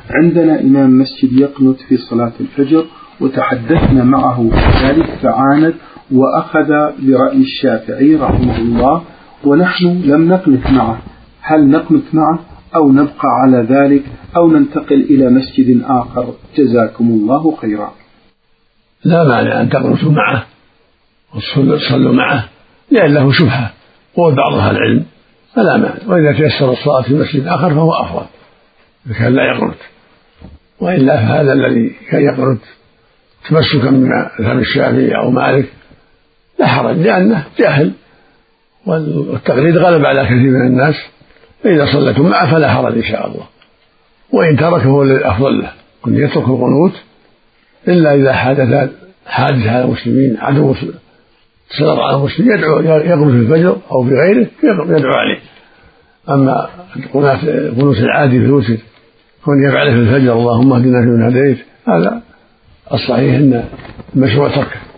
عندنا إمام مسجد يقنت في صلاة الفجر وتحدثنا معه ذلك فعاند وأخذ برأي الشافعي رحمه الله ونحن لم نقنت معه، هل نقنت معه أو نبقى على ذلك أو ننتقل إلى مسجد آخر؟ جزاكم الله خيرا. لا مانع أن تقنتوا معه وتصلوا معه لأن له شبهة وبعض أهل العلم فلا مانع، وإذا تيسر الصلاة في مسجد آخر فهو أفضل إذا كان لا يقنت، وإلا فهذا الذي كان يقنت تمسكا بمذهب الشافعي أو مالك لا حرج لأنه جاهل والتقليد غلب على كثير من الناس، فإذا صليتم معه فلا حرج إن شاء الله، وإن تركه الأفضل له كن يترك القنوت إلا إذا حادث على المسلمين عدو سيطر على المسلمين يقنت في الفجر أو في غيره يدعو عليه. أما القنوت العادي في الوتر كن يفعله في الفجر اللهم اهدنا فيمن هديت هذا الصحيح أن المشروع تركه.